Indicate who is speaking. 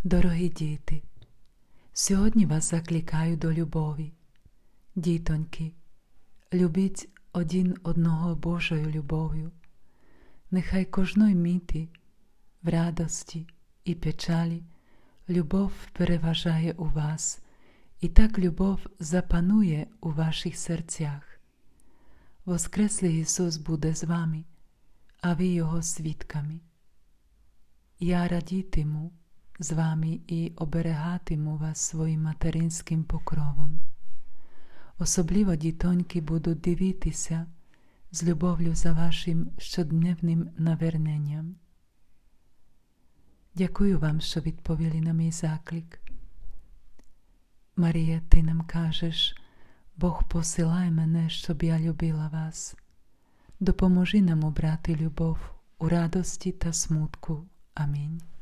Speaker 1: Дорогі діти, сьогодні вас закликаю до любові. Дітоньки, любіть один одного Божою любов'ю. Нехай кожної миті, в радості і печалі, любов переважає у вас, і так любов запанує у ваших серцях. Воскреслий Ісус буде з вами, а ви Його свідками. Я радітиму з вами і оберегатиму вас своїм материнським покровом. Особливо дітоньки будуть дивитися з любов'ю за вашим щоденним наверненням. Дякую вам, що відповіли на мій заклик. Марія, ти нам кажеш: Бог посилає мене, щоб я любила вас. Допоможи нам обрати любов у радості та смутку. Амінь.